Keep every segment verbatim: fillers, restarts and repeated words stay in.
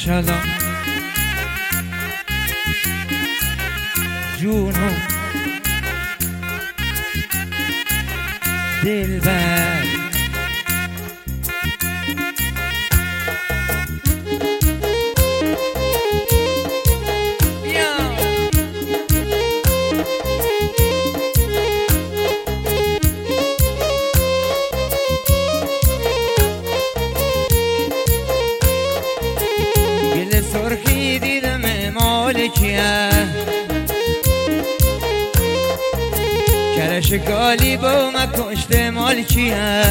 سلام جونم دلبر گل سرخی دیدم مالکیه کرش گالی با ما کشت مالکیه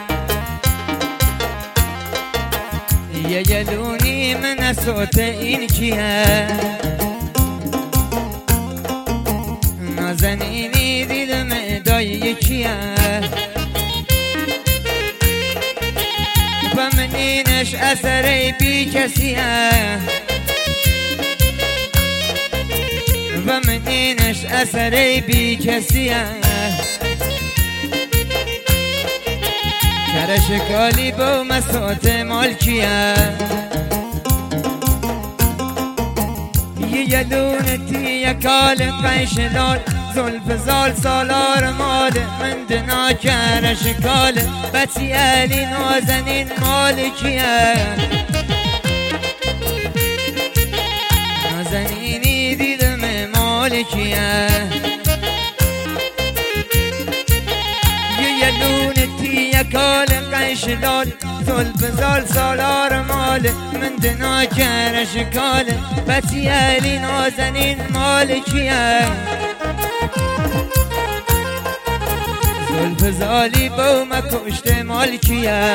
یه گلونی من صوت این کیه نازنینی دیدم دایی کیه و منینش اثر بی کسیه و منینش اثر بی کسیه کرش کالی با مسات مالکیه یه یلونتی یکال قیشلال زلف زال سالار مال من دنا کرش کال بچی علی نازنین مالکیه نازنینی دیدم مالکیه یه یلونتی یکال قیشلال زلف زال سالار مال من دنا کرش کال بچی علی نازنین مالکیه زلف زالی با ما کشت مالکیه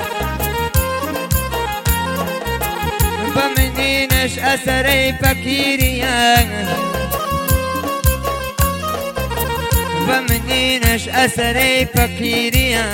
و منینش اثر فکیریه و منینش اثر فکیریه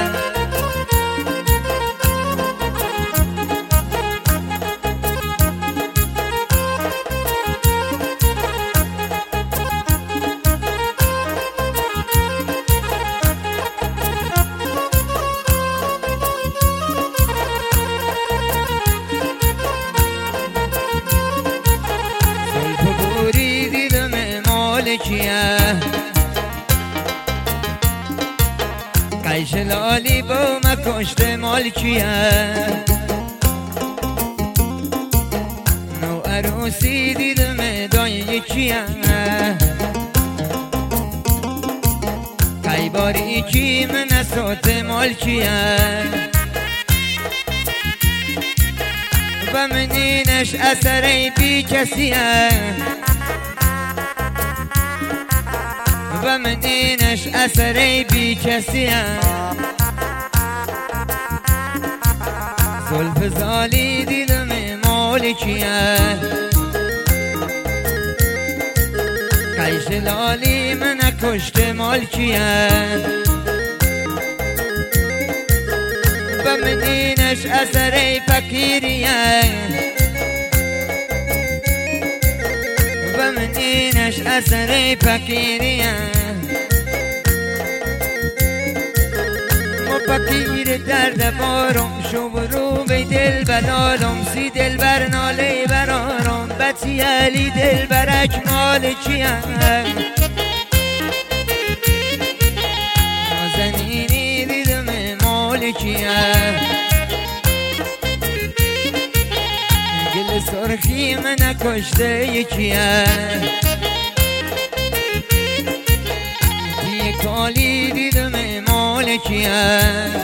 قیشلالی با ما کشت مالکیه نو عروسی دیدم دایی کیه قی باری کی من صوت مالکیه و منینش اثر بی کسیه و منینش اثر بی کسیه زلف زالی دیدم مالکیه قیشلالی من کشت مالکیه و منینش اثر فکیریه و منینش اثر فکیریه فکیر درد بارم شو رو به دل بلالم سی دل بر ناله برارم بچی علی دل برک مالکیه نازنینی دیدم مالکیه گل سرخی من کشته یکیه دیگه کالی دیدم مالکیه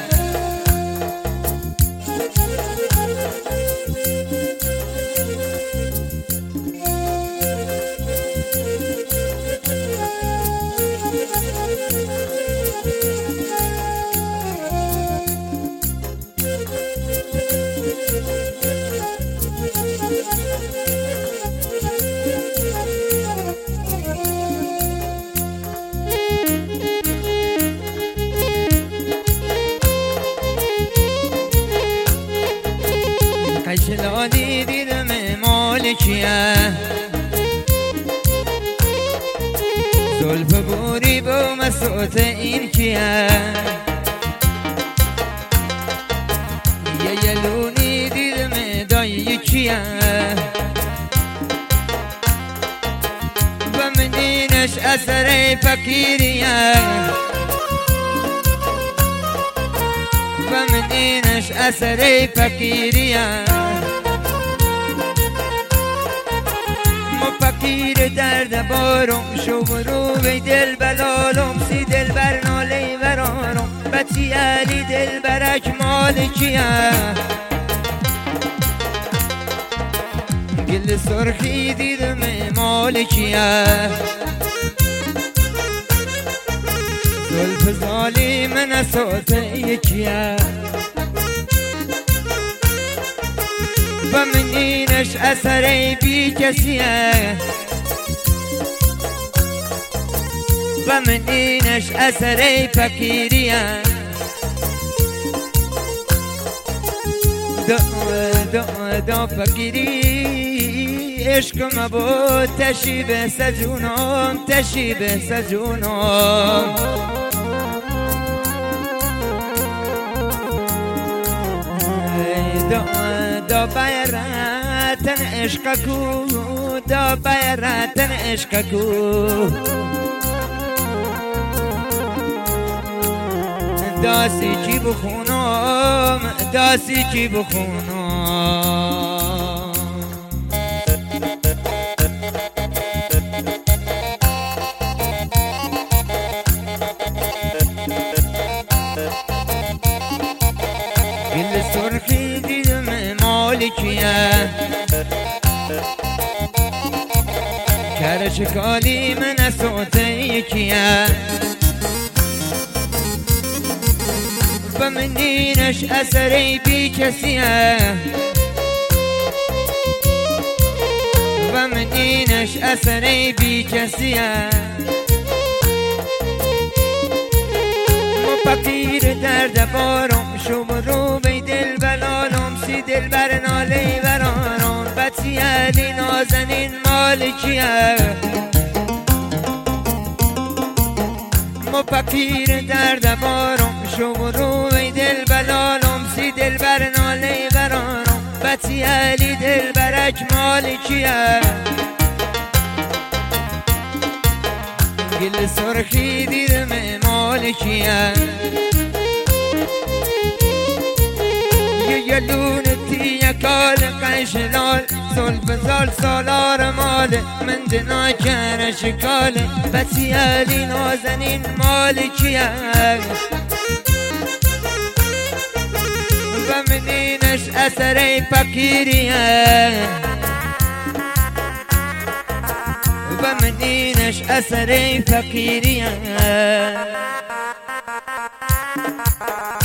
قیشلالی دیدم مالکیه زلف بوری با مسوت این کیه یه یلونی دیدم دایی کیه منینش اثر فقیریه و منینش اثر فقیریه ما فقیر درد بارم شو برو به دل بلالم سی دل بر ناله برارم بچی علی دل برک مال کیه گل سرخی دیدم مال کیه زلف ظالم نسازه یکیه و منینش اثر بی کسیه و منینش اثر فقیریه دا دا دا فقیری عشق مبود تشی به سجونم تشی به سجونم دا دا بیرتن عشق کو دا بیرتن عشق کو داسی چی بخونم داسی چی بخونم گل سرخی دیدم مالکیه کرشکالی من صوته یکیه و منینش اثر بی کسیه و منینش اثر بی کسیه ما فقیر درد بارم شو برو به دل بلالم سی دل بر ناله برارم بچی علی نازنین مالکیه ما فقیر درد بارم شو برو به دل بلالم سی دل بر ناله برارم بچی علی دل برک مالکیه گل سرخی دیدم مالکیه یه لون تیه کال قیشلال زلف زال سالار مال من دنا کنه شکاله بچی علی نازنین مالکیه و منینش اثر فقیریه و منینش اثر فقیریه